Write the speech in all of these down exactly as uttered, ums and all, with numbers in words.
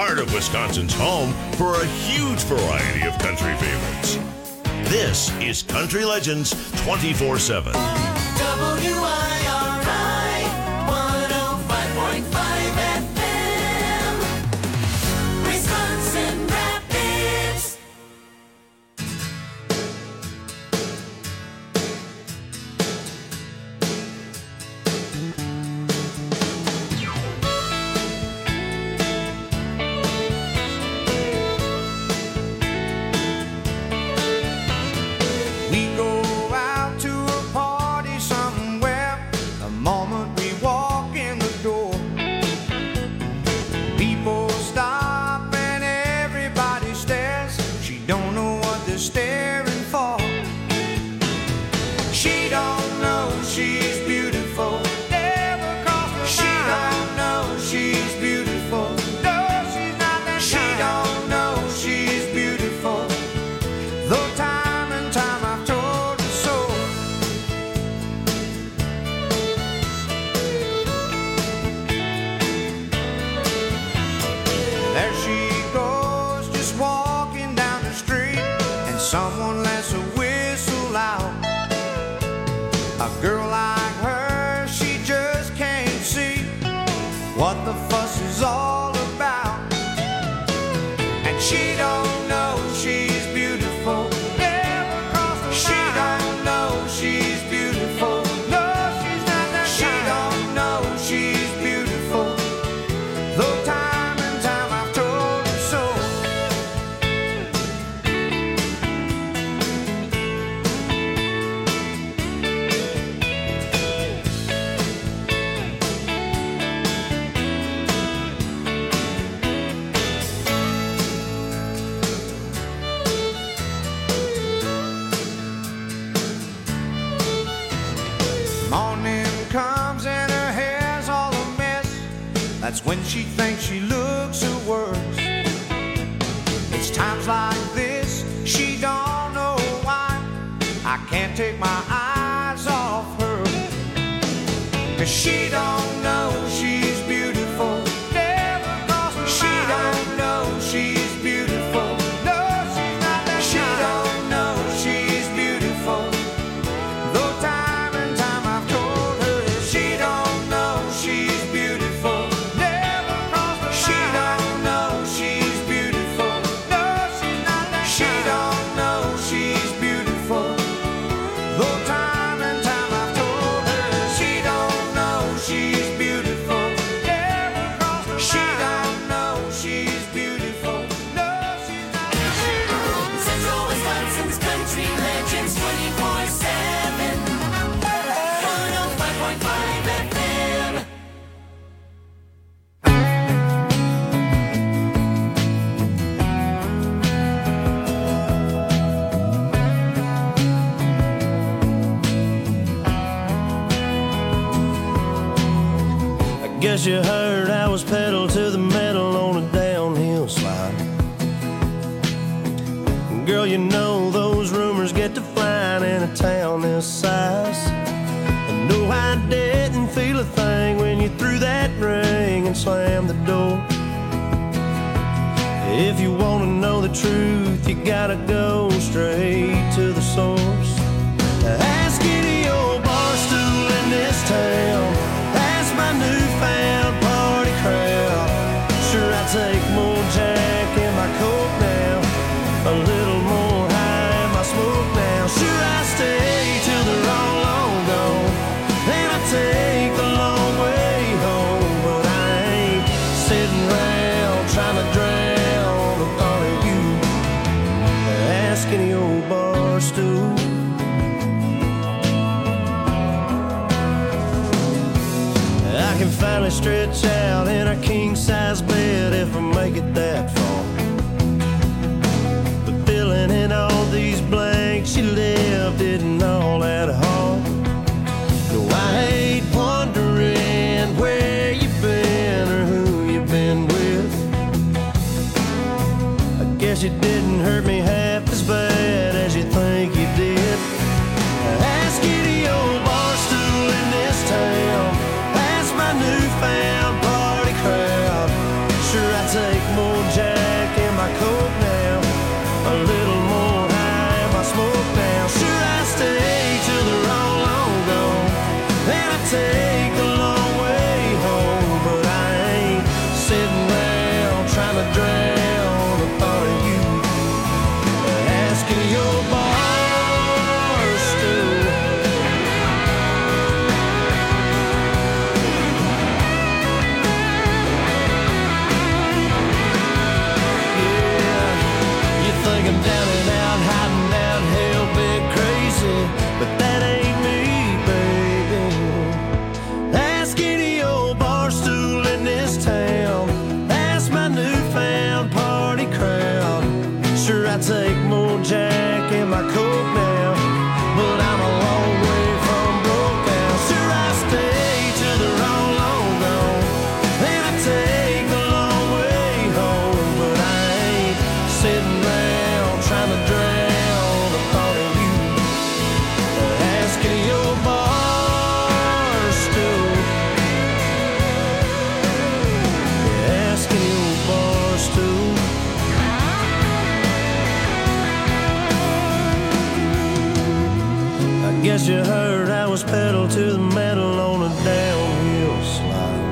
heart of Wisconsin's home for a huge variety of country favorites. This is Country Legends twenty-four seven. W I R I one oh five point five F M, Wisconsin Rapids. We go out to a party somewhere the moment we walk in the door. People stop and everybody stares. She don't know what they're staring for. She don't know she's beautiful. Never crossed her She don't know she's beautiful. No, she's not that She kind. Don't know she's beautiful. Though time and time I've told her so. There she goes, just walking down the street, and someone lets a whistle out. A girl like her, she just can't see what the fuss is all about. And she don't know she's beautiful. Never crossed her She don't know she's beautiful. No, she's not that She kind. Don't know she's beautiful. Though time and time I've told her so. Morning comes and her hair's all a mess. That's when she thinks she looks her worst. It's times like this she don't know why I can't take my eyes off her. 'Cause she don't know she's beautiful. Never crossed her She mind. Don't know she's beautiful. No, she's not that She kind. Don't know she's beautiful. Though time and time I've told her she don't know she's beautiful. Never crossed her She mind. Don't know she's beautiful. No, she's not that She kind. Don't know she's beautiful. Though time and time I've told her she don't know she's beautiful. Never crossed her She mind. Don't know she's beautiful. No, she's not that kind. Central Wisconsin's Country Legends twenty-four seven, one oh five point five F M. I guess you heard I was pedal to the metal on a downhill slide. Girl, you know those rumors get to flying in a town this size. And no, I didn't feel a thing when you threw that ring and slammed the door. If you want to know the truth, you gotta go straight to the source. Ask any old bar stool in this town. Ask my newfound party crowd. Sure, I take more Jack in my coat now, a little more high in my smoke now. Sure, I stay till they're all long gone, and I take the long way home. But I ain't sitting around trying to drown the thought of you. Ask any old bar stool. I can finally stretch out in a king-size bed if I make it that far. But filling in all these blanks you left isn't all that hard. No, I hate wondering where you've been or who you've been with. I guess you didn't hurt me half as bad as you think you did. Ask any old bar stool in this town. Ask my newfound party crowd. Sure, I take more Guess you heard I was pedal to the metal on a downhill slide.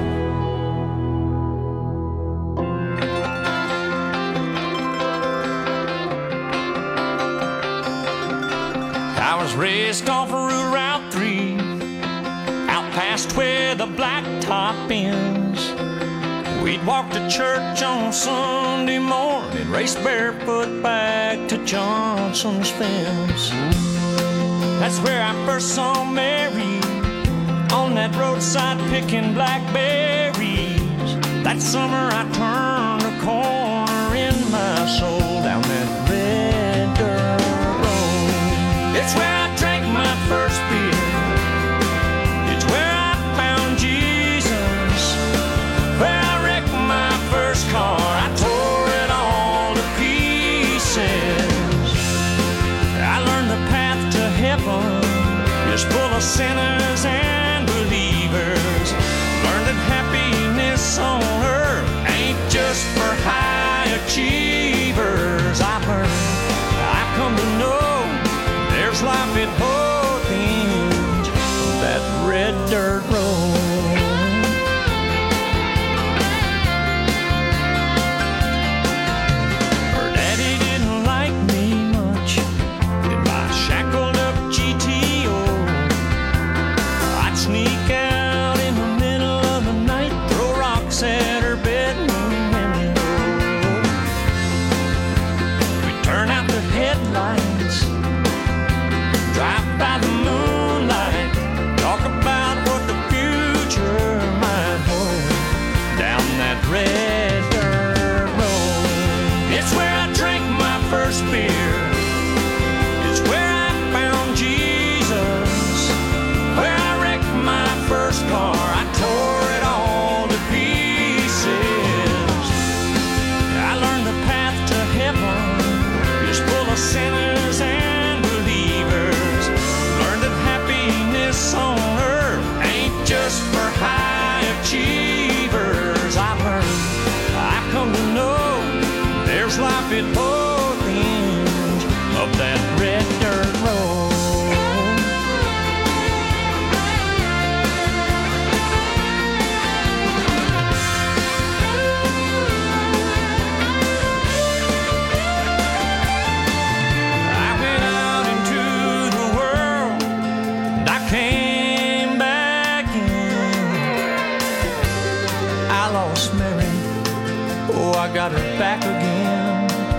I was raced off of Route three, out past where the blacktop ends. We'd walk to church on Sunday morning, race barefoot back to Johnson's fence. That's where I first saw Mary, on that roadside picking blackberries. That summer I turned a corner in my soul down that red dirt road. It's where I drank my first beer. It's where I found Jesus. Where I wrecked my first car, I tore it all to pieces. I learned the path to heaven is full of sinners and believers. Learned that happiness on earth ain't just for high achievers. I've learned, I've come to know there's life at both ends of that red dirt road. Her daddy didn't like me much in my shackled up G T O. I'd sneak out in the middle of the night, throw rocks at her bedroom window. We'd turn out the headlights, drive by the moonlight, talk about what the future might hold down that red dirt road. It's where I drank my first beer. It's where I found Jesus. Where I wrecked my first car, I tore it all to pieces. I learned the path to heaven is full of sinners and believers. Learned that happiness on earth ain't just for high achievers. I've learned, I've come to know there's life at both ends of that red dirt road. I went out into the world and I came back in. I lost Mary, oh, I got her back again.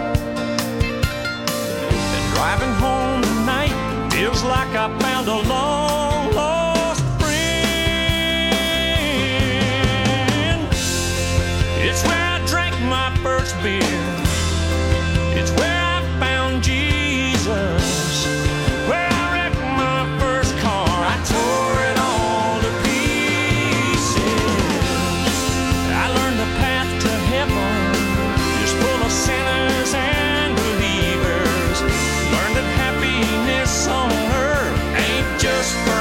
And driving home tonight feels like I found a long lost friend. It's where I drank my first beer. It's where I found Jesus. Where I wrecked my first car, I tore it all to pieces. I learned the path to heaven is full of sinners and believers. Learned that happiness on earth ain't just for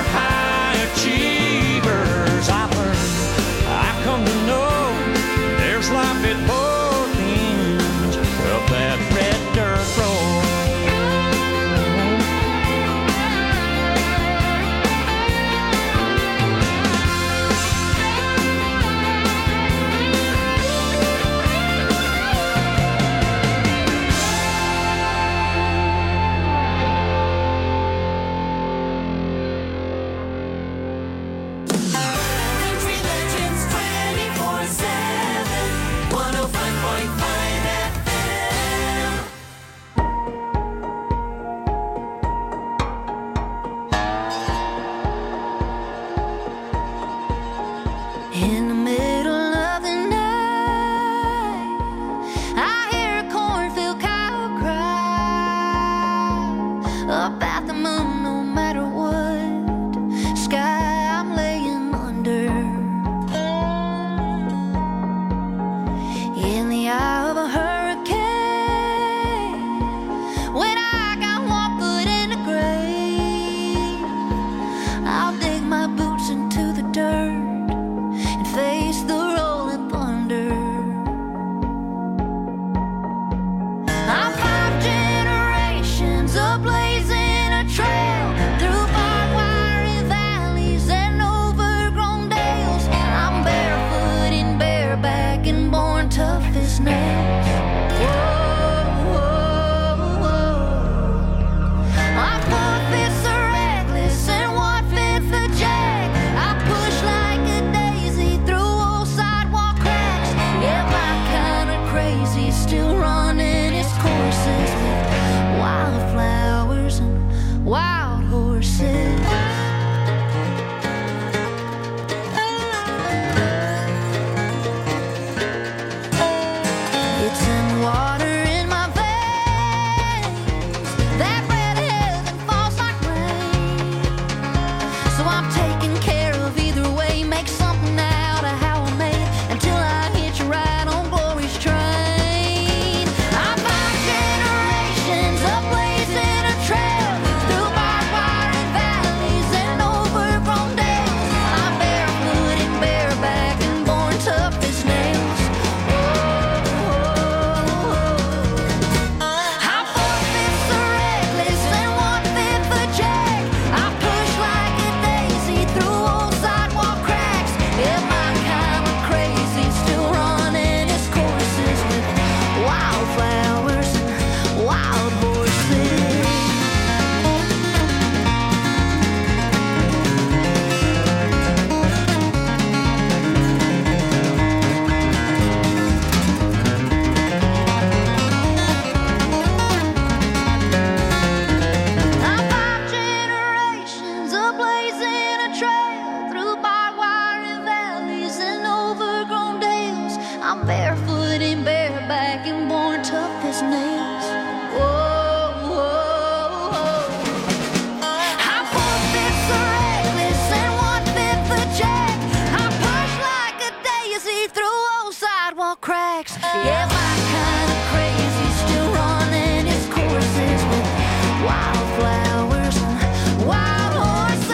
sidewalk cracks. Yeah, my kind of crazy, still running its courses with wildflowers and wild horses.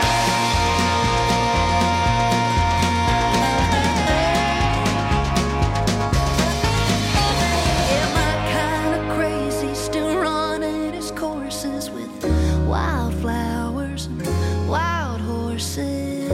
Yeah, my kind of crazy, still running its courses with wildflowers and wild horses.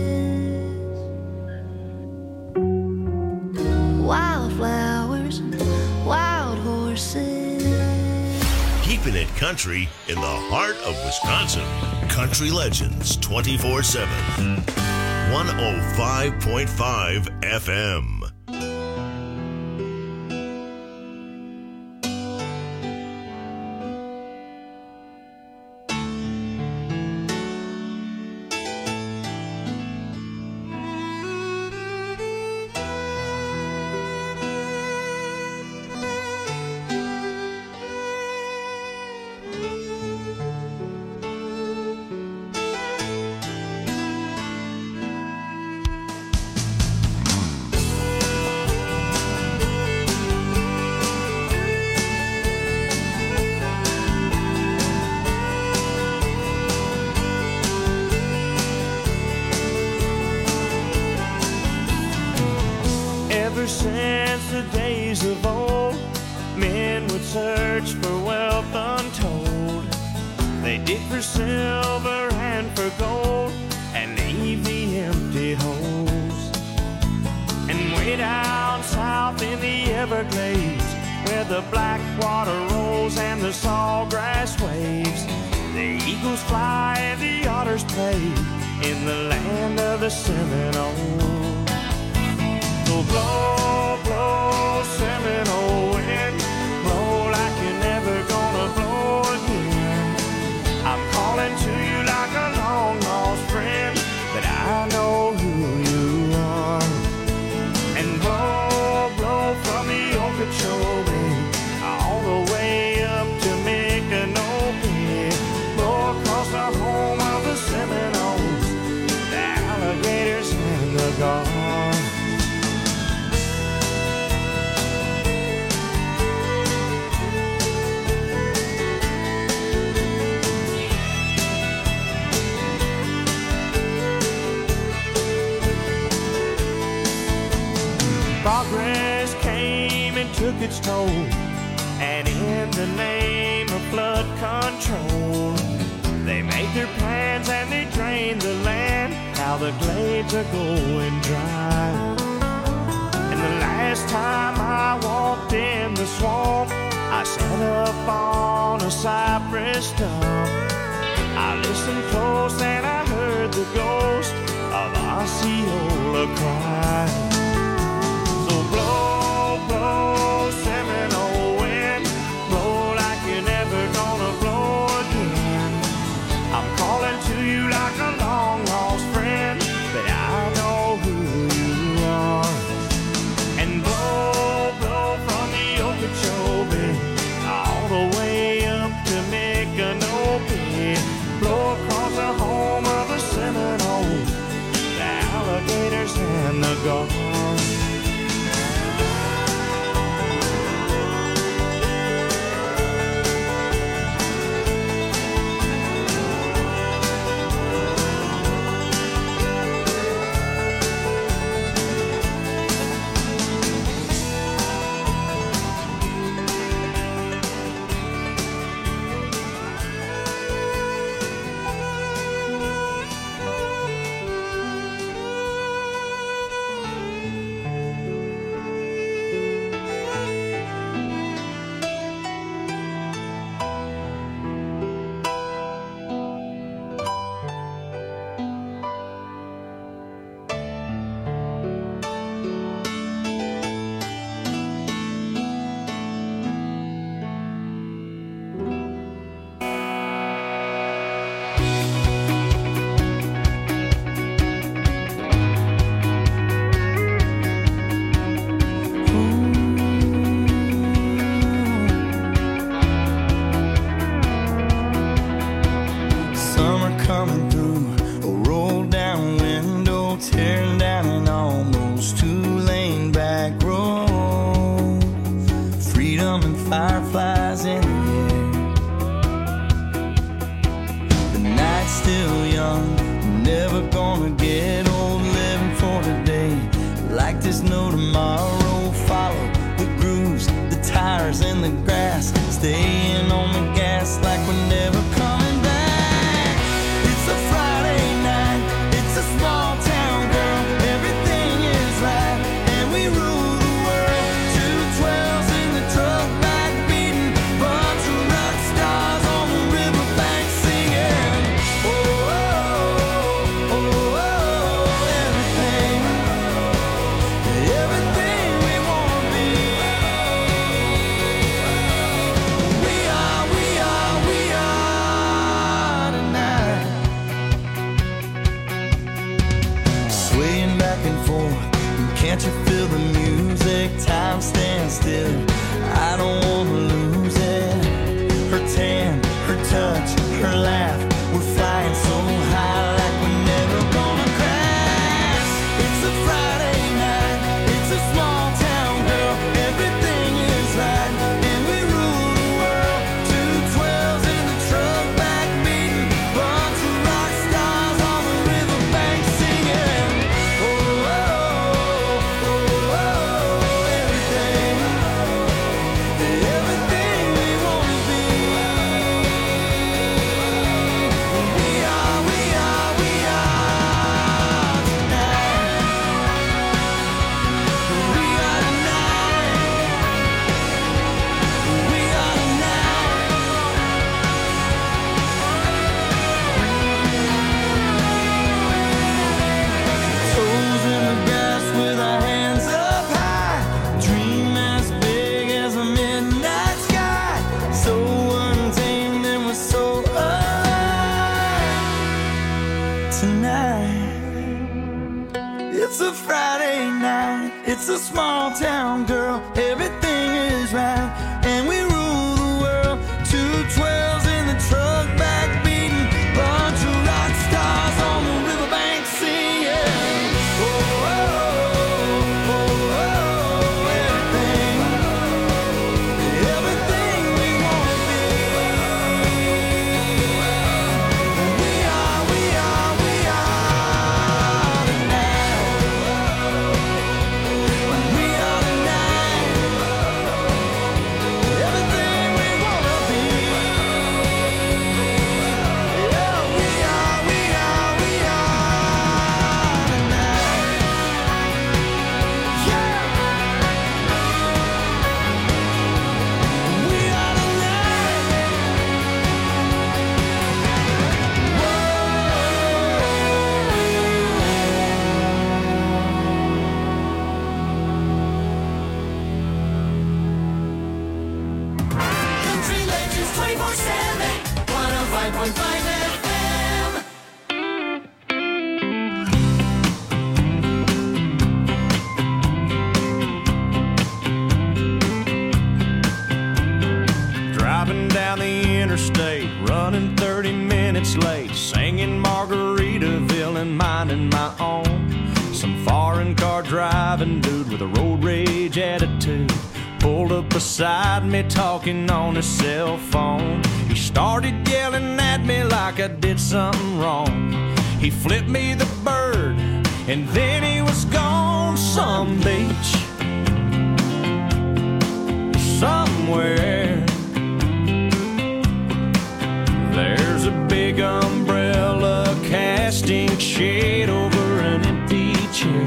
Wildflowers and wild horses. Keeping it country in the heart of Wisconsin. Country Legends twenty-four seven. one oh five point five F M. Ever since the days of old, men would search for wealth untold. They dig for silver and for gold and leave the empty holes. And way down south in the Everglades, where the black water rolls and the sawgrass waves, the eagles fly and the otters play in the land of the Seminole. So blow, blow, Seminole wind, blow like you're never gonna blow again. I'm calling to you like a long lost friend, but I know who you are. And blow, blow from the Okeechobee all the way up to Micanopy. Blow across the home of the Seminoles, the alligators and the gulls. Progress came and took its toll, and in the name of flood control, they made their plans and they drained the land. Now the glades are going dry. And the last time I walked in the swamp, I sat up on a cypress stump. I listened close and I heard the ghost of Osceola cry. Blow, blow, Seminole wind, blow like you're never gonna blow again. I'm calling to you like a long lost friend, but I know who you are. And blow, blow from the Okeechobee all the way up to Micanopy. Blow across the home of the Seminoles, the alligators and the gulls. fireflies in the air. The night's still young, never gonna get old, living for today. Like there's no tomorrow, follow the grooves, the tires and the grass, staying on the gas like we're never coming back. It's a Friday night, it's a small town, girl, everything is right, and we rule the world. Two twelves in the truck back beating, bunch of rock stars on the riverbank singing. Oh, oh, oh, oh, oh, everything, everything we wanna be. We are, we are, we are tonight. Swaying back and forth, can't you feel the music? Time stands still, I don't wanna lose it. Her tan, her touch, her laugh, we're flying so high like we're never gonna crash. It's a Friday night, it's a small town, girl, everything is right, and we rule the world. Two twelves in the truck back beating, bunch of rock stars on the riverbank singing. Oh, oh, oh, oh, oh, everything, everything we wanna be. We are, we are, we are tonight. We are tonight. We are tonight. Toes in the grass with our hands up high, dream as big as a midnight sky, so untamed and we're so alive tonight. It's a Friday night, it's a small town, girl, everything is right, and we rule the world. Two twelves in the truck back beating, bunch of rock stars on the riverbank singing. Oh, oh, oh, oh, oh, everything, everything we wanna be. We are, we are, we are tonight. We are tonight. Everything we wanna be. Yeah, we are, we are, we are tonight. Yeah. We are Country Legends twenty-four seven, one oh five point five F M. Driving down the interstate, running thirty minutes late, singing Margaritaville and minding my own. Some foreign car driving dude with a road rage attitude pulled up beside me talking on his cell phone. He started yelling at me like I did something wrong. He flipped me the bird and then he was gone. Some beach somewhere, there's a big umbrella casting shade over an empty chair.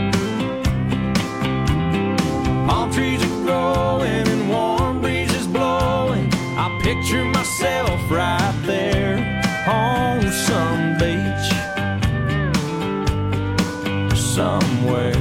Palm trees are growing and warm breezes blowing. I picture myself right there on some beach somewhere.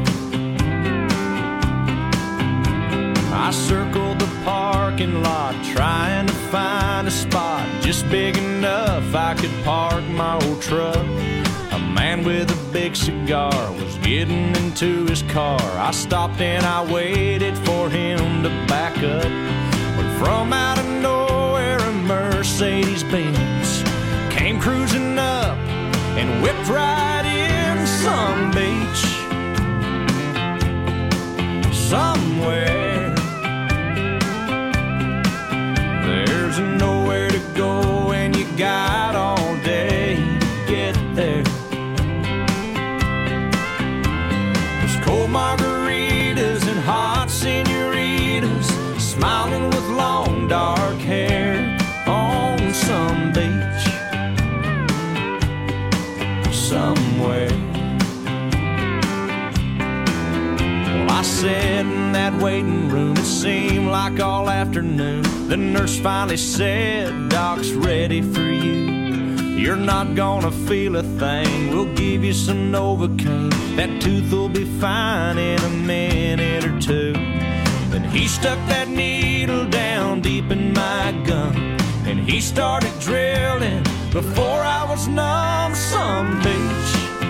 I circled the parking lot trying to find a spot just big enough I could park my old truck. A man with a big cigar was getting into his car. I stopped and I waited for him to back up. But from out of nowhere a Mercedes-Benz came cruising up and whipped right in some beach somewhere. margaritas and hot senoritas, smiling with long dark hair on some beach somewhere. Well, I sat in that waiting room, it seemed like all afternoon. The nurse finally said, "Doc's ready for you. You're not gonna feel a thing. We'll give you some Novocaine. That tooth will be fine in a minute or two." Then he stuck that needle down deep in my gum, and he started drilling before I was numb. Some beach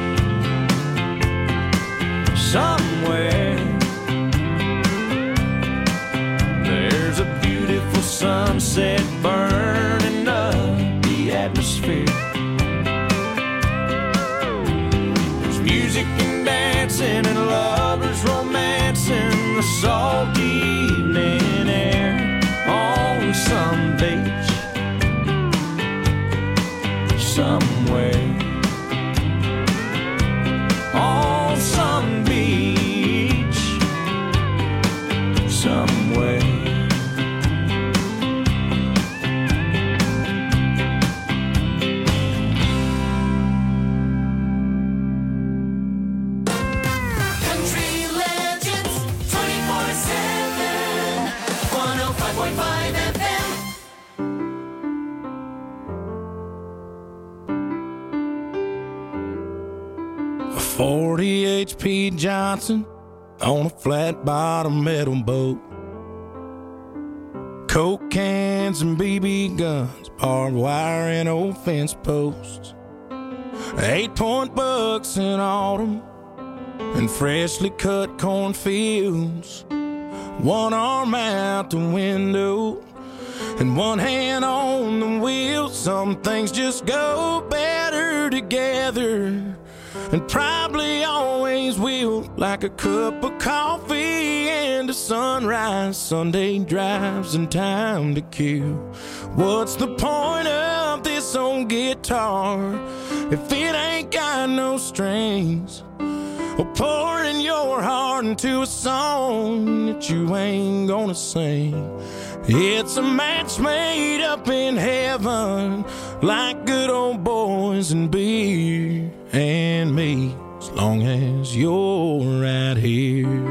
somewhere, there's a beautiful sunset burning up the atmosphere. There's music and dancing and lovers romancing the salty evening air on some beach somewhere. On some beach somewhere. Country Legends twenty-four seven, one oh five point five F M. A forty H P Johnson on a flat bottom metal boat. Coke cans and B B guns, barbed wire and old fence posts. Eight point bucks in autumn and freshly cut cornfields. One arm out the window and one hand on the wheel. Some things just go better together, and probably always will, like a cup of coffee and a sunrise, Sunday drives and time to kill. What's the point of this old guitar if it ain't got no strings? Or pouring your heart into a song that you ain't gonna sing. It's a match made up in heaven, like good old boys and beer and me, as long as you're right here.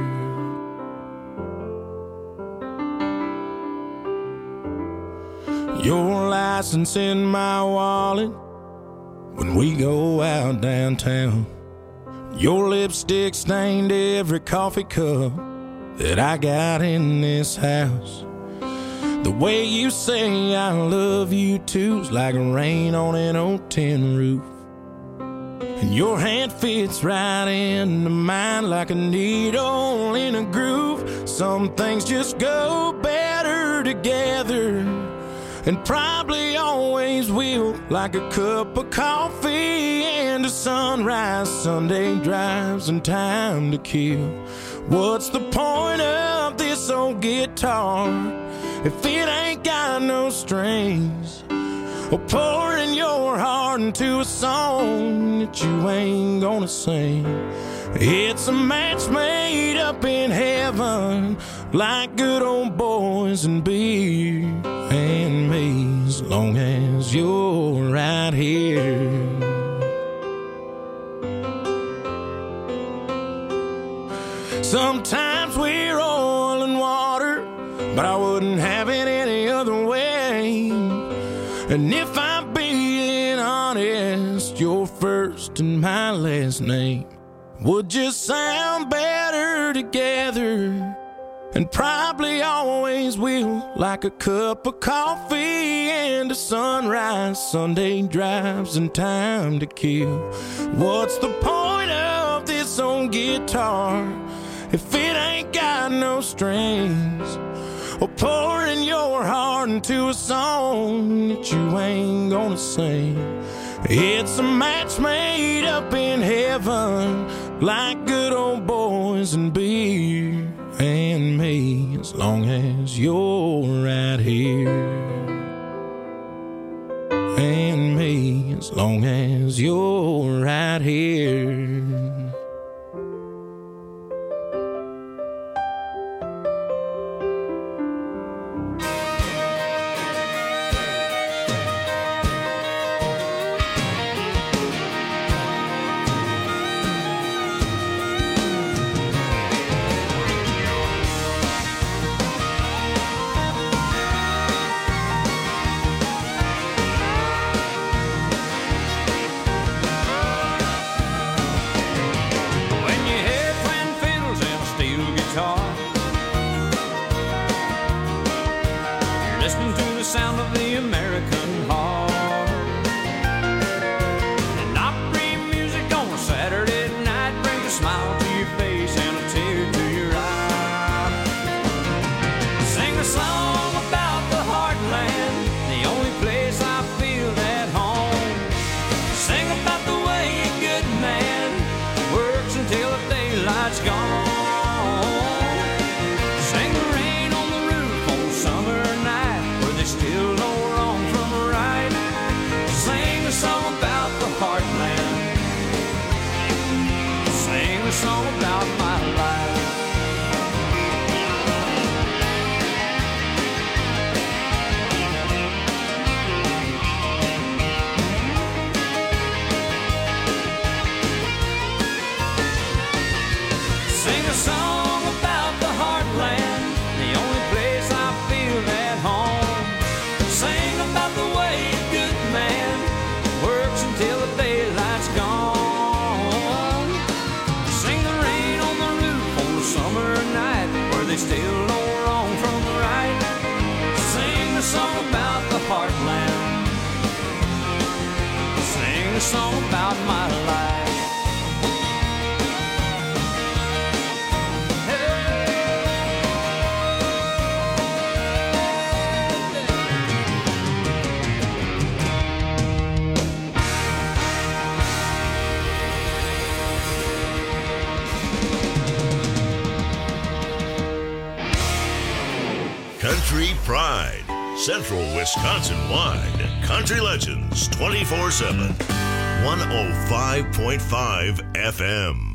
Your license in my wallet when we go out downtown. Your lipstick stained every coffee cup that I got in this house. The way you say I love you too is like rain on an old tin roof. And your hand fits right into mine like a needle in a groove. Some things just go better together, and probably always will, like a cup of coffee and a sunrise, Sunday drives and time to kill. What's the point of this old guitar if it ain't got no strings? Or pouring your heart into a song that you ain't gonna sing. It's a match made up in heaven, like good old boys and beer and me, as long as you're right here. Sometimes we're oil and water, but I wouldn't have it any other way. And if I'm being honest, your first and my last name would just sound better together, and probably always will, like a cup of coffee and a sunrise, Sunday drives and time to kill. What's the point of this old guitar if it ain't got no strings? Or pouring your heart into a song that you ain't gonna sing. It's a match made up in heaven, like good old boys and beer and me, as long as you're right here. And me, as long as you're right here. they still know wrong from right. Sing a song about the heartland. Sing a song about my life. Country Pride, Central Wisconsin-wide. Country Legends twenty-four seven. one oh five point five F M.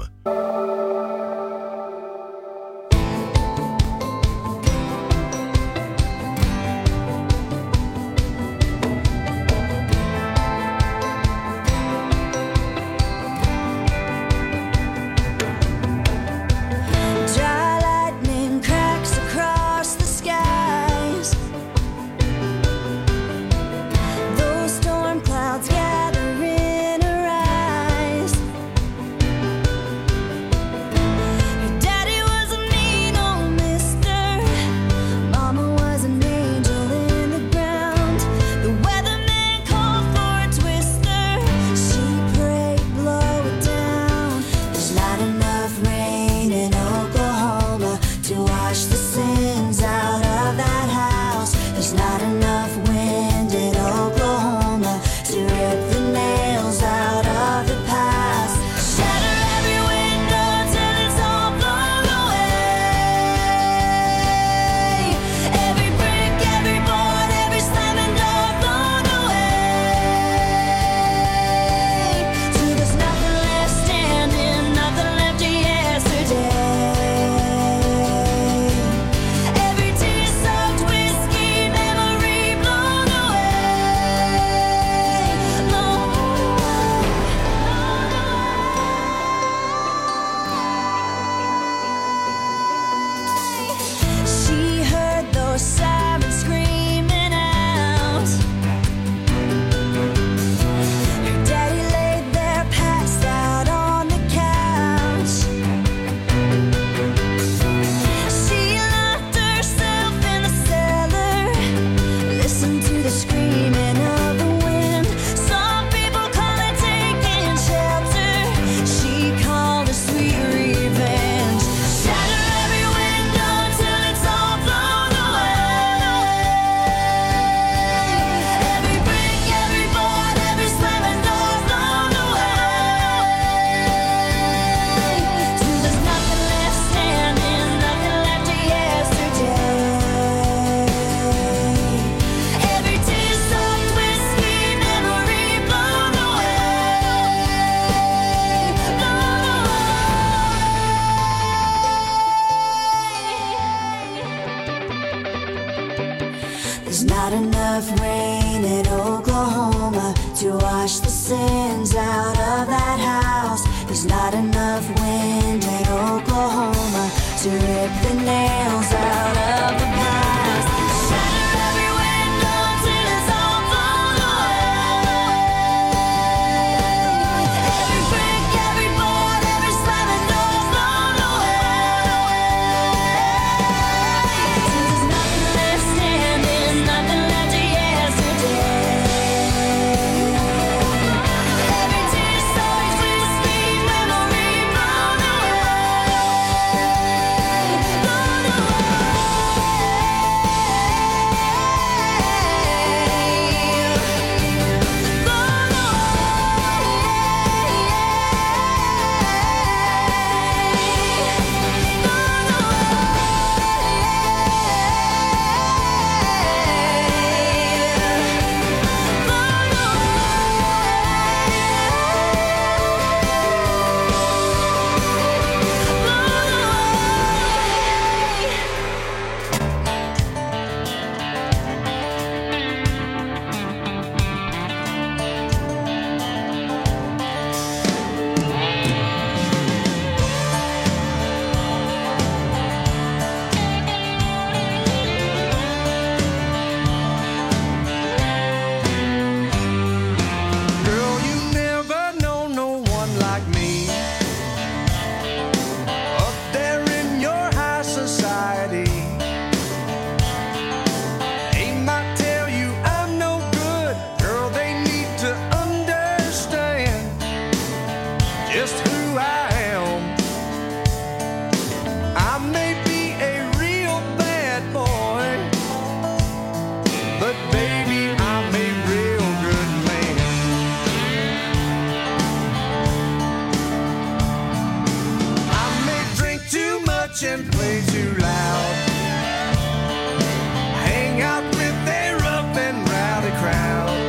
Memory blown away. and play too loud. Hang out with a rough and rowdy crowd.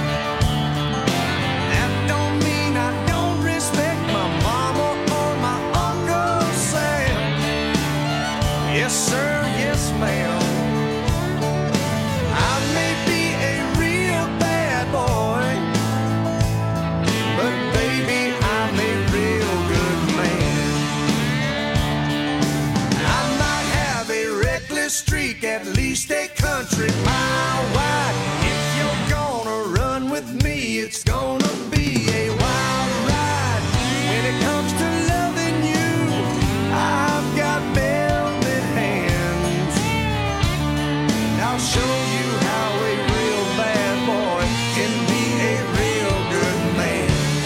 That don't mean I don't respect my mama or my Uncle Sam. Yes, sir, yes, ma'am. I may be a real bad boy, but baby, I'm a real good man. I might have a reckless streak, at least a country mile wide. If you're gonna run with me, it's gonna be a wild ride. When it comes to loving you, I've got velvet hands. I'll show you how a real bad boy can be a real good man.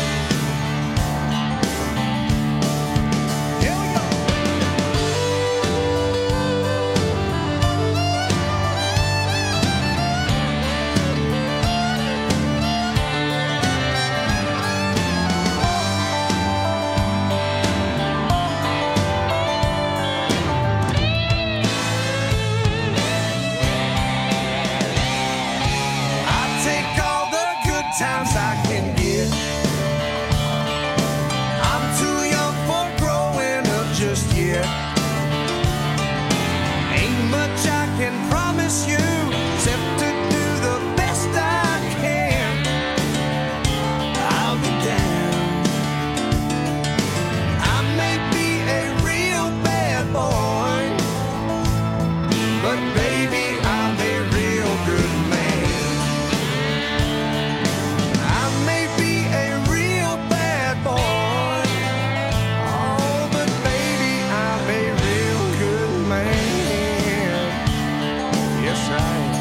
Here we go. I take all the good times I can get. I'm too young for growing up just yet. Ain't much I can promise you except to do the best I can. I'll be down. I may be a real bad boy, but baby, I'm a real good man. I may be a real bad boy, oh, but baby, I'm a real good man. Yes, I am.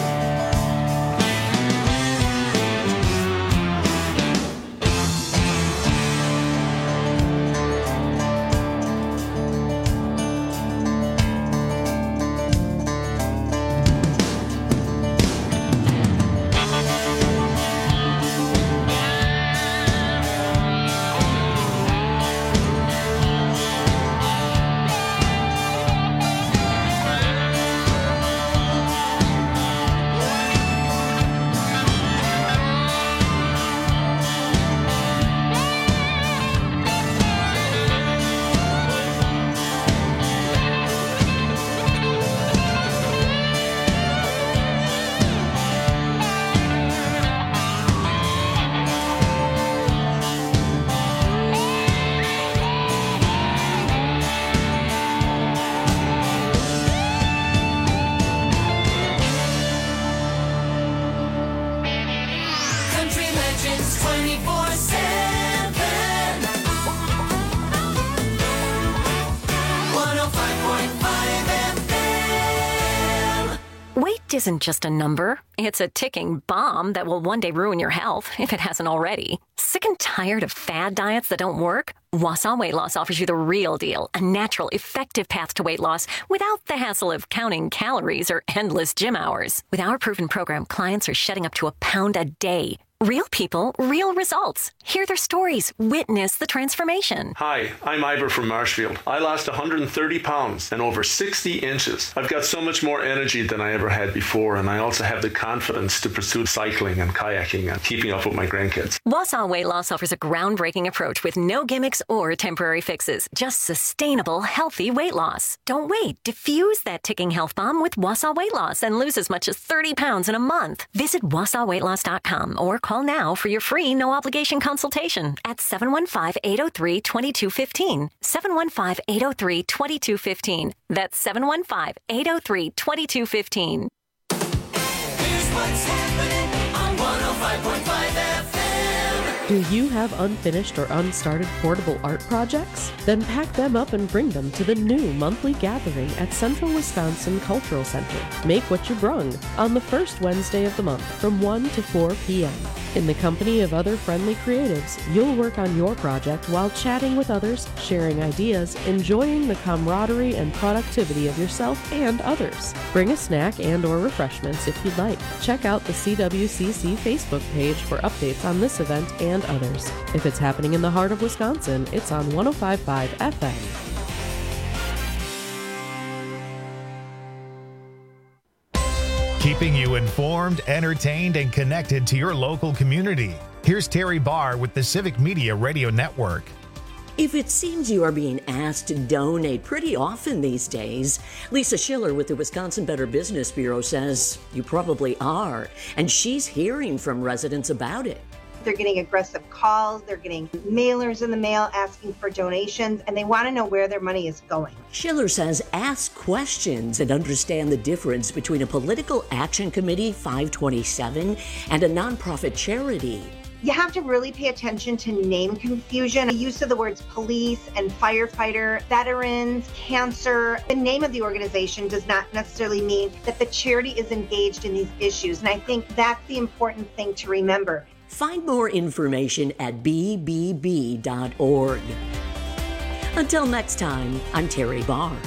Country Legends twenty-four seven. one oh five point five F M. Weight isn't just a number. It's a ticking bomb that will one day ruin your health, if it hasn't already. Sick and tired of fad diets that don't work? Wausau Weight Loss offers you the real deal, a natural, effective path to weight loss without the hassle of counting calories or endless gym hours. With our proven program, clients are shedding up to a pound a day. Real people, real results. Hear their stories. Witness the transformation. Hi, I'm Ivor from Marshfield. I lost one hundred thirty pounds and over sixty inches. I've got so much more energy than I ever had before, and I also have the confidence to pursue cycling and kayaking and keeping up with my grandkids. Wausau Weight Loss offers a groundbreaking approach with no gimmicks or temporary fixes, just sustainable, healthy weight loss. Don't wait. Diffuse that ticking health bomb with Wausau Weight Loss and lose as much as thirty pounds in a month. Visit wausau weight loss dot com or call now for your free no-obligation consultation at seven one five, eight oh three, two two one five. seven one five, eight oh three, two two one five. That's seven one five, eight oh three, two two one five. Here's what's happening on one oh five point five F M. Do you have unfinished or unstarted portable art projects? Then pack them up and bring them to the new monthly gathering at Central Wisconsin Cultural Center. Make what you brung on the first Wednesday of the month from one to four p.m. In the company of other friendly creatives, you'll work on your project while chatting with others, sharing ideas, enjoying the camaraderie and productivity of yourself and others. Bring a snack and or refreshments if you'd like. Check out the C W C C Facebook page for updates on this event and others. If it's happening in the heart of Wisconsin, it's on one oh five point five F M. keeping you informed, entertained, and connected to your local community. Here's Terry Barr with the Civic Media Radio Network. If it seems you are being asked to donate pretty often these days, Lisa Schiller with the Wisconsin Better Business Bureau says you probably are, and she's hearing from residents about it. They're getting aggressive calls, they're getting mailers in the mail asking for donations, and they want to know where their money is going. Schiller says ask questions and understand the difference between a political action committee, five twenty-seven, and a nonprofit charity. You have to really pay attention to name confusion. The use of the words police and firefighter, veterans, cancer. The name of the organization does not necessarily mean that the charity is engaged in these issues. And I think that's the important thing to remember. Find more information at b b b dot org. Until next time, I'm Terry Barr.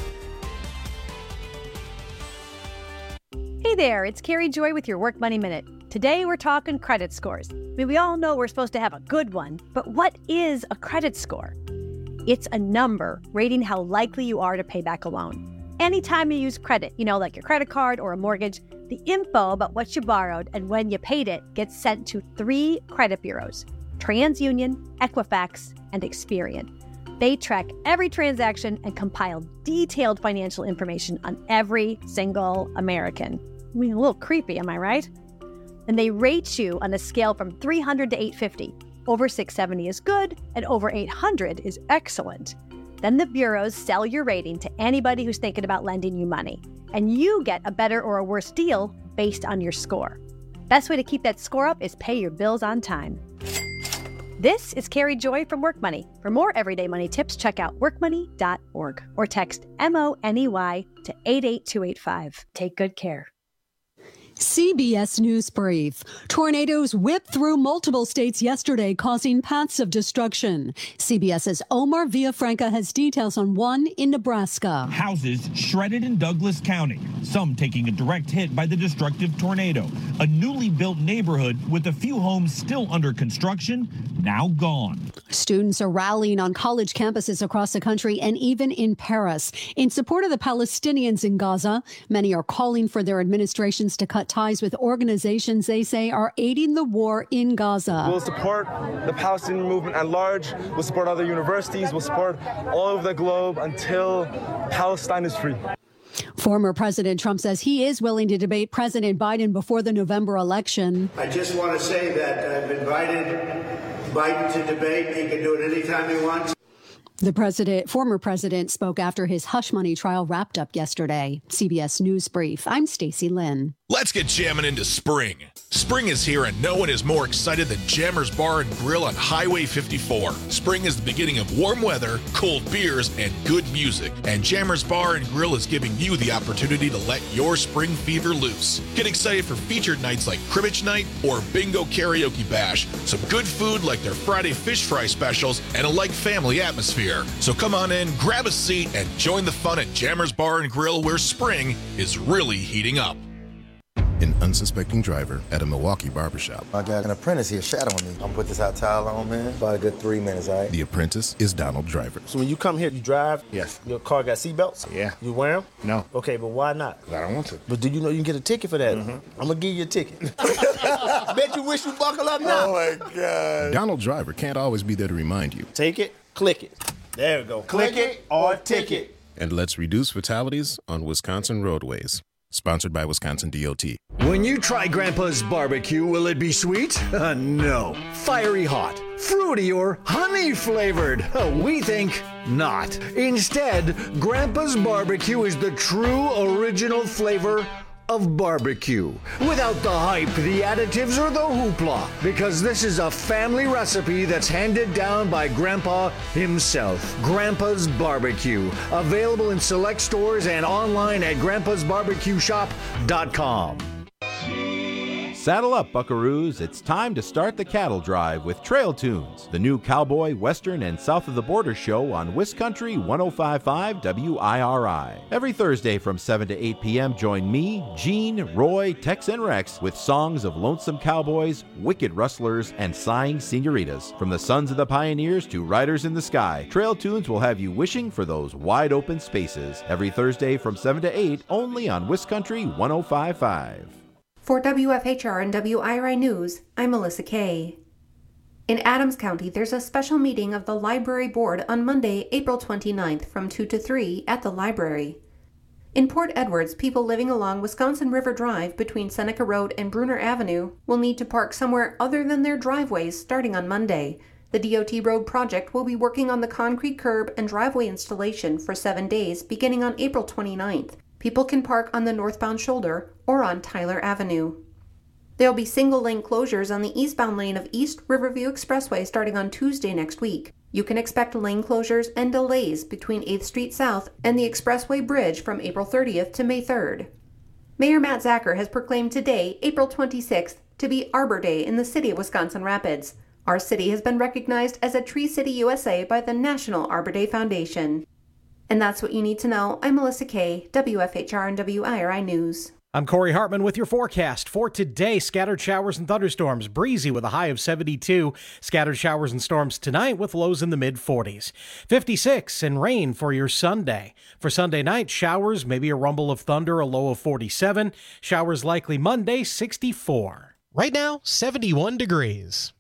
Hey there, it's Carrie Joy with your Work Money Minute. Today we're talking credit scores. I mean, we all know we're supposed to have a good one, but what is a credit score? It's a number rating how likely you are to pay back a loan. Anytime you use credit, you know, like your credit card or a mortgage, the info about what you borrowed and when you paid it gets sent to three credit bureaus: TransUnion, Equifax, and Experian. They track every transaction and compile detailed financial information on every single American. I mean, a little creepy, am I right? And they rate you on a scale from three hundred to eight fifty. Over six seventy is good, and over eight hundred is excellent. Then the bureaus sell your rating to anybody who's thinking about lending you money, and you get a better or a worse deal based on your score. Best way to keep that score up is pay your bills on time. This is Carrie Joy from Work Money. For more everyday money tips, check out work money dot org or text M O N E Y to eight eight two eight five. Take good care. C B S News Brief. Tornadoes whipped through multiple states yesterday, causing paths of destruction. CBS's Omar Villafranca has details on one in Nebraska. Houses shredded in Douglas County, some taking a direct hit by the destructive tornado. A newly built neighborhood with a few homes still under construction, now gone. Students are rallying on college campuses across the country and even in Paris in support of the Palestinians in Gaza. Many are calling for their administrations to cut ties with organizations they say are aiding the war in Gaza. We'll support the Palestinian movement at large. We'll support other universities. We'll support all over the globe until Palestine is free. Former President Trump says he is willing to debate President Biden before the November election. I just want to say that I've invited Biden to debate. He can do it anytime he wants. The president, former president spoke after his hush money trial wrapped up yesterday. C B S News Brief. I'm Stacey Lynn. Let's get jamming into spring. Spring is here and no one is more excited than Jammers Bar and Grill on Highway fifty-four. Spring is the beginning of warm weather, cold beers, and good music. And Jammers Bar and Grill is giving you the opportunity to let your spring fever loose. Get excited for featured nights like Cribbage Night or Bingo Karaoke Bash. Some good food like their Friday fish fry specials and a like family atmosphere. So come on in, grab a seat, and join the fun at Jammers Bar and Grill where spring is really heating up. An unsuspecting driver at a Milwaukee barbershop. I got an apprentice here shadowing me. I'm gonna put this hot towel on, man. About a good three minutes, all right? The apprentice is Donald Driver. So when you come here, you drive? Yes. Your car got seatbelts? Yeah. You wear them? No. Okay, but why not? I don't want to. But do you know you can get a ticket for that? Mm-hmm. I'm gonna give you a ticket. Bet you wish you buckle up now. Oh my God. Donald Driver can't always be there to remind you. Take it, click it. There we go. Click, click it or ticket. And let's reduce fatalities on Wisconsin roadways. Sponsored by Wisconsin D O T. When you try Grandpa's barbecue, will it be sweet? Uh, no. Fiery hot, fruity, or honey flavored? Uh, we think not. Instead, Grandpa's barbecue is the true original flavor of barbecue. Without the hype, the additives, or the hoopla. Because this is a family recipe that's handed down by Grandpa himself. Grandpa's Barbecue. Available in select stores and online at grandpas barbecue shop dot com. Saddle up, buckaroos. It's time to start the cattle drive with Trail Tunes, the new cowboy, western, and south of the border show on Wiscountry one oh five point five W I R I. Every Thursday from seven to eight p.m., join me, Gene, Roy, Tex, and Rex with songs of lonesome cowboys, wicked rustlers, and sighing senoritas. From the sons of the pioneers to riders in the sky, Trail Tunes will have you wishing for those wide open spaces. Every Thursday from seven to eight, only on Wiscountry one oh five point five. For W F H R and W I R I News, I'm Melissa Kay. In Adams County, there's a special meeting of the Library Board on Monday, April twenty-ninth from two to three at the library. In Port Edwards, people living along Wisconsin River Drive between Seneca Road and Bruner Avenue will need to park somewhere other than their driveways starting on Monday. The D O T road project will be working on the concrete curb and driveway installation for seven days beginning on April twenty-ninth. People can park on the northbound shoulder or on Tyler Avenue. There will be single-lane closures on the eastbound lane of East Riverview Expressway starting on Tuesday next week. You can expect lane closures and delays between eighth Street South and the Expressway Bridge from April thirtieth to May third. Mayor Matt Zacher has proclaimed today, April twenty-sixth, to be Arbor Day in the city of Wisconsin Rapids. Our city has been recognized as a Tree City U S A by the National Arbor Day Foundation. And that's what you need to know. I'm Melissa Kay, W F H R and W I R I News. I'm Corey Hartman with your forecast. For today, scattered showers and thunderstorms, breezy with a high of seventy-two. Scattered showers and storms tonight with lows in the mid forties. fifty-six and rain for your Sunday. For Sunday night, showers, maybe a rumble of thunder, a low of forty-seven. Showers likely Monday, sixty-four. Right now, seventy-one degrees.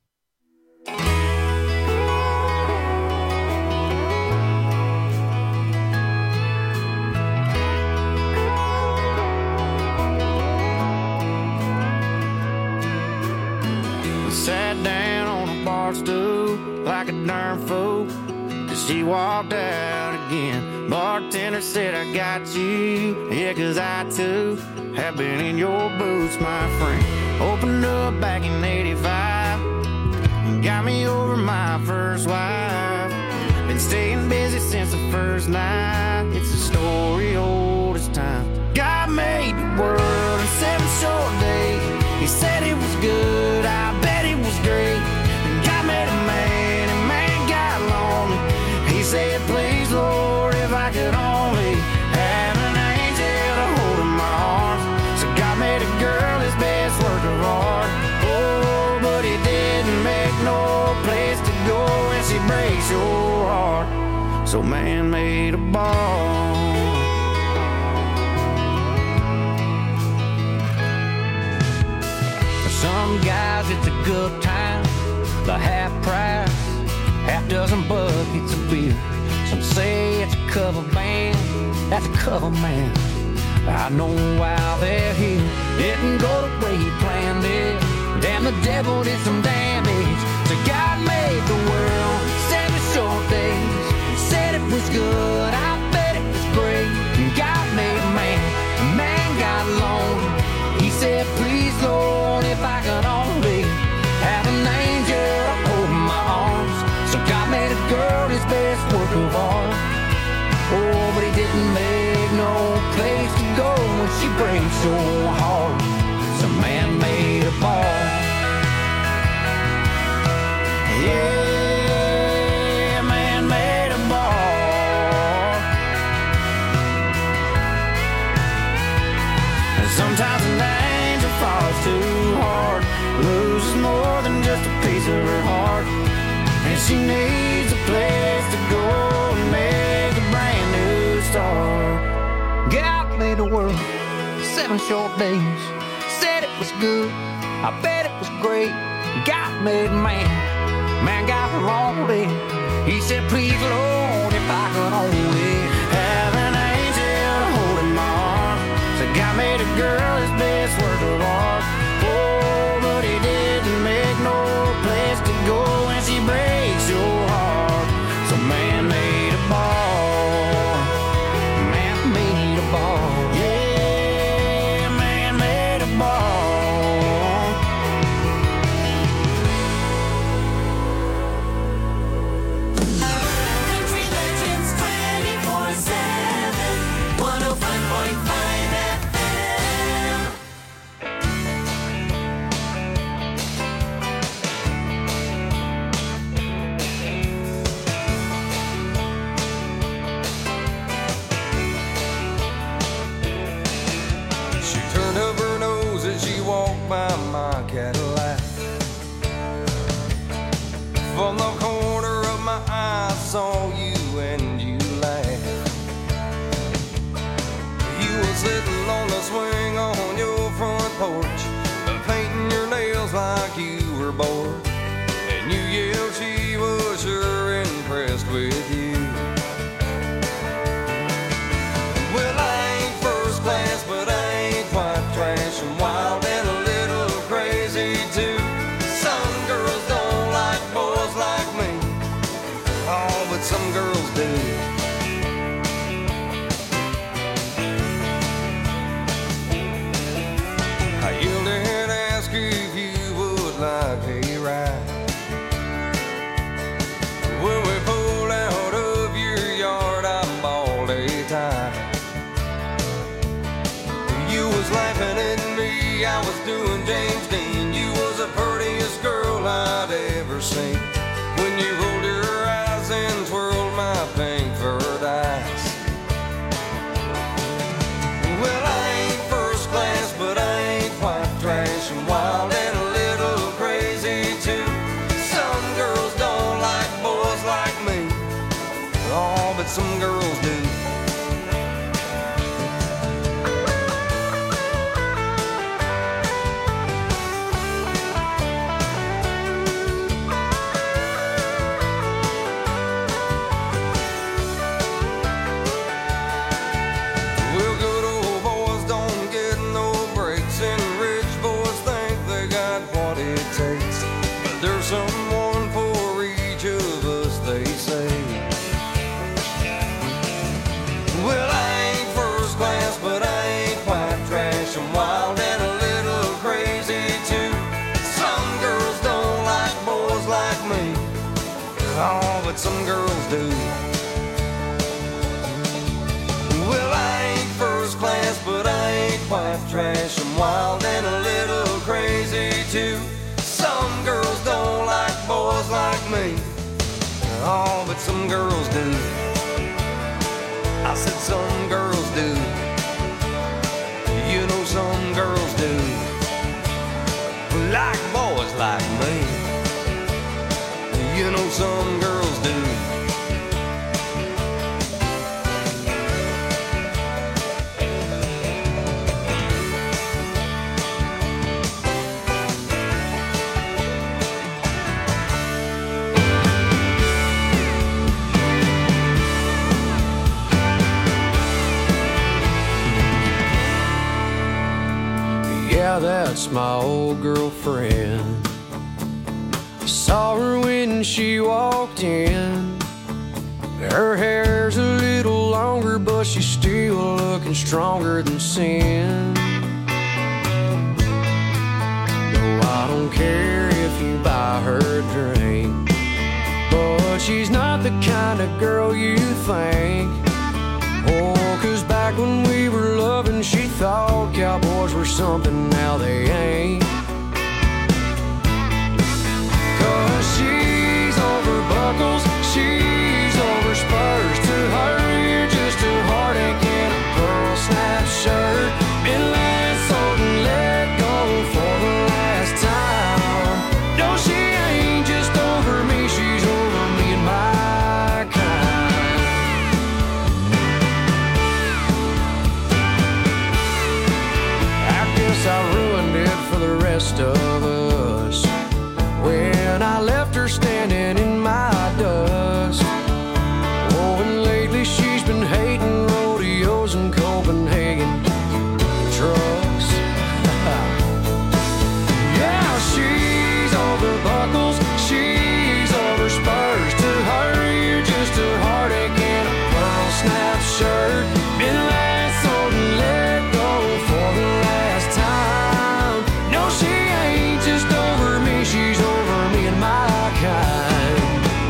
Sat down on a bar stool like a darn fool, 'cause she walked out again. Bartender said, I got you, yeah, 'cause I too have been in your boots, my friend. Opened up back in eighty-five and got me over my first wife. Been staying busy since the first night. It's a story old as time. God made the world in seven short days. He said it was good, I bet it was great. And God made a man, and man got lonely. He said, please, Lord, if I could only have an angel to hold in my arms. So God made a girl his best work of art. Oh, but he didn't make no place to go when she breaks your heart. So man made a ball. Some guys, it's a good time, the half price, half dozen buckets of beer. Some say it's a cover band, that's a cover man. I know why they're here. Didn't go the way he planned it. Damn, the devil did some damage. So God made the world seven short days. Said it was good, I bet it was great. And God made a man, man got lonely. He said, please, Lord, if I could only have an angel hold my arms. So God made a girl his best work of art. Oh, but he didn't make no place to go when she breaks so hard. So man made a ball. Yeah, man made a ball. And sometimes an angel falls too hard, loses more than just a piece of her heart, and she needs a place to go and make a brand new start. God made the world seven short days. Said it was good, I bet it was great. God made man, man got lonely. He said, please, Lord, if I could only have an angel to hold in my arms. So God made a girl his best work of art. Oh, but he didn't make no place to go when she breaks your heart. So man made a ball. Man made a ball. Yeah, man made a ball. Country Legends twenty-four seven, one oh five point five F M. She turned up her nose as she walked by my Cadillac. From the corner of my eye, I saw you and you laughed. You were sitting on the swing on your front porch, ever seen. When you rolled your eyes and twirled my pink furred eyes. Well, I ain't first class, but I ain't quite trash and wild and a little crazy too. Some girls don't like boys like me. Oh, but some girls do. There's someone for each of us, they say. Well, I ain't first class, but I ain't quite trash. I'm wild and a little crazy too. Some girls don't like boys like me. Oh, but some girls do. Well, I ain't first class, but I ain't quite trash. I'm wild and a little crazy too. Some girls don't like boys like me. Oh, but some girls do. I said some girls do. You know some girls do. Like boys like me. You know some girls do. Yeah, that's my old girlfriend. I saw her when she walked in. Her hair's a little longer, but she's still looking stronger than sin. No, I don't care if you buy her a drink, but she's not the kind of girl you think. Oh, 'cause back when we were loving, she thought cowboys were something, now they ain't. 'Cause she's over buckles, she's over spurs. To her, you're just a heartache in a pearl snap shirt. Been sold and let go for the last time. No, she ain't just over me, she's over me and my kind. I guess I ruined it for the rest of us when I left her standing in my dust. Oh, and lately she's been hating rodeos in Copenhagen trucks. Yeah, she's over buckles, she's over spurs. To her, you're just a heartache in a pearl snap shirt. Been sold and let go for the last time. No, she ain't just over me, she's over me and my kind.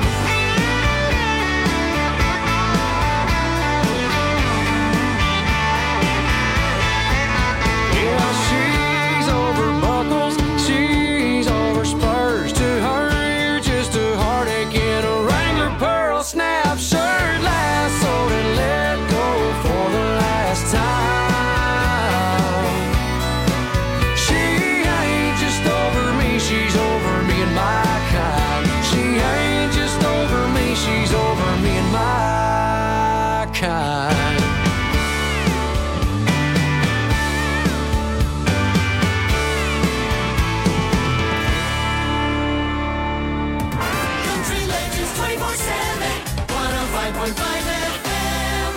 Yeah, she's over buckles, she's over spurs. To her, you're just a heartache in a Wrangler pearl snap shirt. Last sold and let go for the last time. She ain't just over me, she's over me and my kind. She ain't just over me, she's over me and my kind. Country Legends twenty-four seven, one oh five point five F M.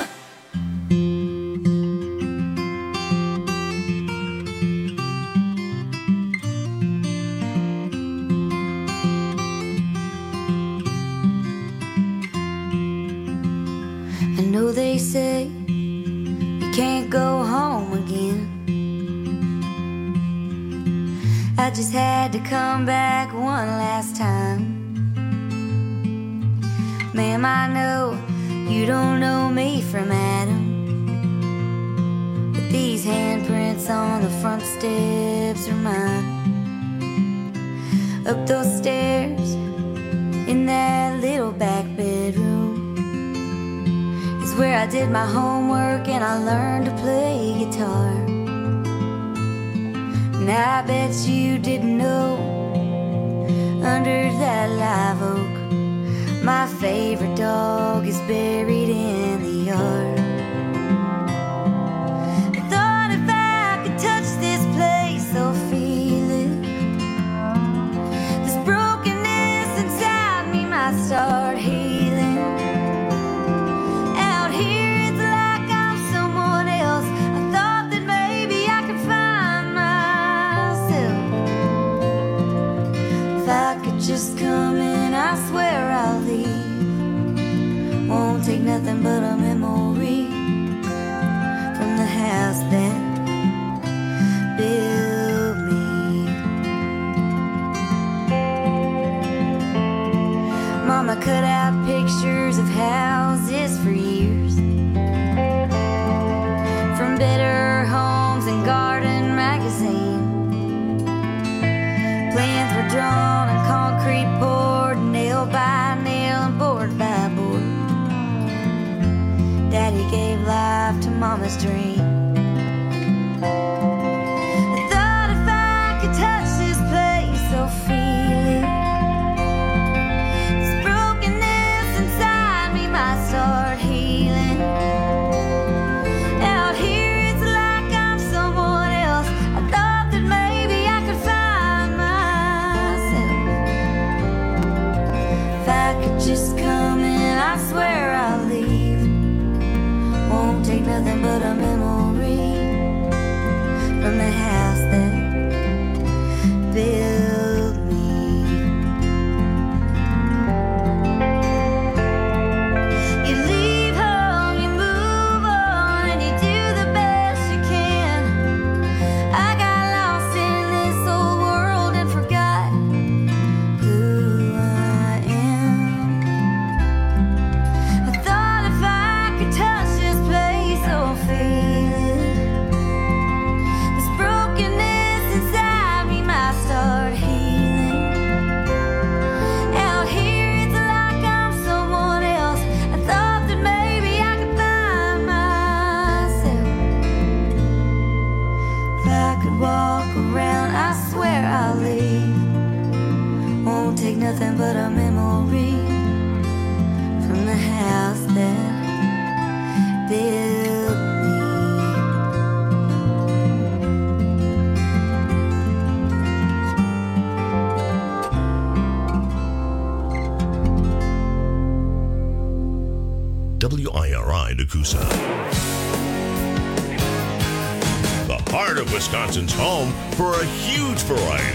I know they say you can't go home again. I just had to come back one last time. Ma'am, I know you don't know me from Adam, but these handprints on the front steps are mine. Up those stairs in that little back bedroom is where I did my homework and I learned to play guitar. And I bet you didn't know, under that live oak, my favorite dog is buried in the yard. I thought if I could touch this place or feel it, this brokenness inside me might start healing. Out here it's like I'm someone else. I thought that maybe I could find myself. If I could just come in, I swear I'll leave. Won't take nothing but a memory from the house that built me. Mama cut out pictures of houses for years, from Better Homes and Garden magazine. Plans were drawn and concrete poured, nail by nail and board by board. Daddy gave life to Mama's dream. I thought if I could touch this place or feel it, this brokenness inside me might start healing. Out here it's like I'm someone else. I thought that maybe I could find myself. If I could just come in, I swear I'll leave. Won't take nothing but a memory from the house that built me. You leave home, you move on, and you do the best you can. I got lost in this old world and forgot who I am. I thought if I could touch this place or feel it, this brokenness inside me might start healing. Out here it's like I'm someone else. I thought that maybe I could find myself. If I could walk around, I swear I'll leave. Won't take nothing but a memory from the house that built me. W I R I Nakusa. The heart of Wisconsin's home for a huge variety